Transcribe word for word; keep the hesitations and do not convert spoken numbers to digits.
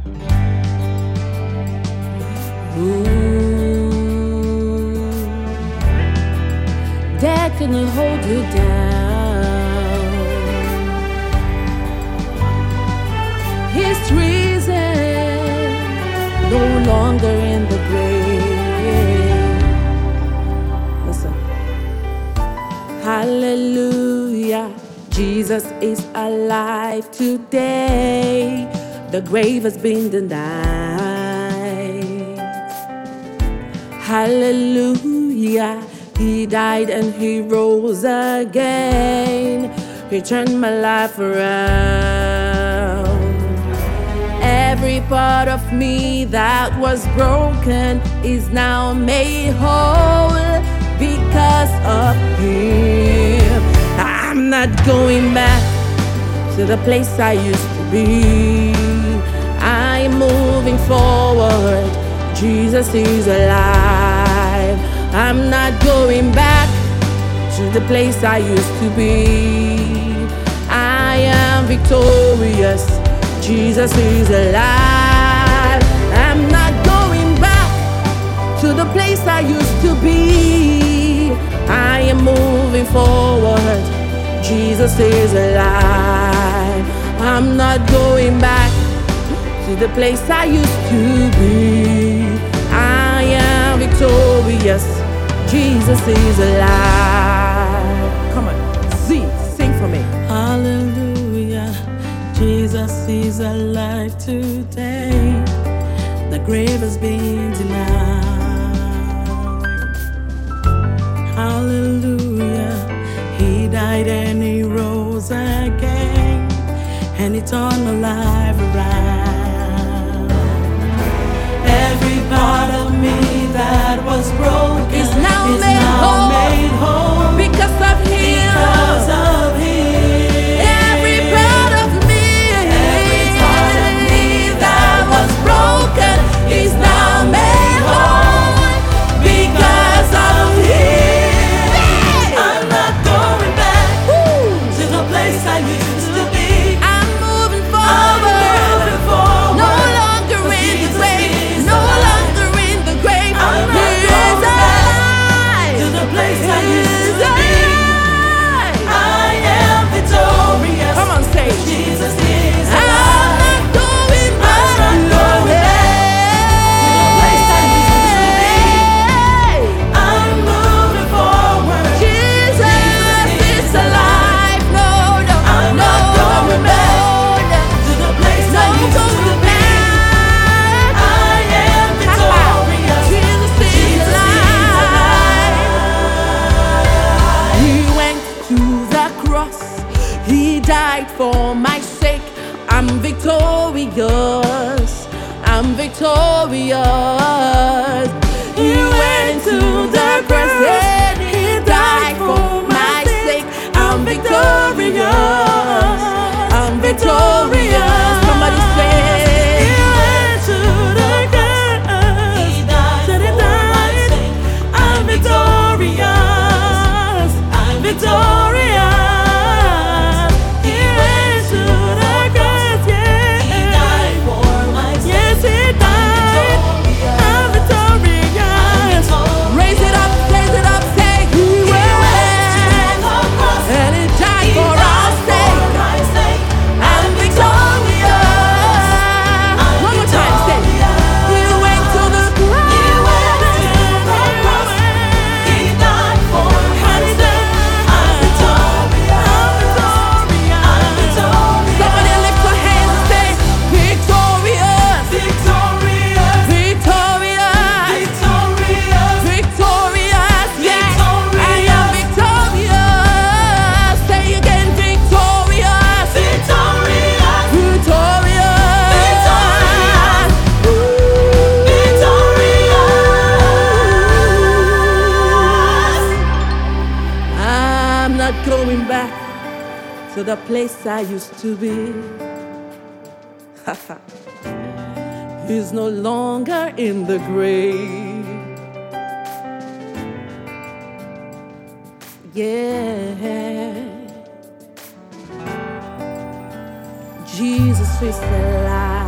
Ooh, that couldn't hold you down. His reason no longer in the grave. Listen. Hallelujah, Jesus is alive today. The grave has been denied. Hallelujah, he died and he rose again. He turned my life around. Every part of me that was broken is now made whole because of him. I'm not going back to the place I used to be. I'm moving forward. Jesus is alive. I'm not going back to the place I used to be. I am victorious. Jesus is alive. I'm not going back to the place I used to be. I am moving forward. Jesus is alive. I'm not going back to the place I used to be. I am victorious. Jesus is alive. Come on, Z, sing for me. Hallelujah, Jesus is alive today. The grave has been denied. Hallelujah, he died and he rose again, and he turned my life around. Every part of me that was broken Is now is made now whole made whole because of him. because of him. Every part of me, Every part of me that was broken is now made whole because of him. I'm not going back to the place I used to be. I'm moving I'm forward. moving forward. No longer in the Jesus grave. is No alive. longer in the grave. I'm not He is going back to alive. the place I He used is to be. alive. I am victorious. Come on, say. Jesus is I'm alive. not going back. I'm not going back to the place I used to be. I'm moving forward. Jesus is alive. No, no, I'm no, not going no, back to the place no, I used to going be. back. I am victorious. Jesus is Jesus is alive. alive. He went to the cross. He died for my sake. I'm victorious. I'm victorious. He went to the cross and he died for my sake. I'm victorious. I'm victorious. Somebody say. He went to the cross. He died for my sake. I'm victorious. I'm victorious. He went to the cross. Yeah. He died for my sake. Yes, he died. I'm victorious. Raise it up, raise it up, say he went and he died for our sake. I'm victorious. One more time, say he went to the cross. He died for my sake. I'm victorious. I'm victorious. Somebody lift your hands and say victorious, Victorious. victorious, Victorious. victorious. Yes, I am Victorious. victorious. Say again, victorious, Victorious. victorious. I'm not going back to the place I used to be. He's no longer in the grave. Yeah, Jesus is alive.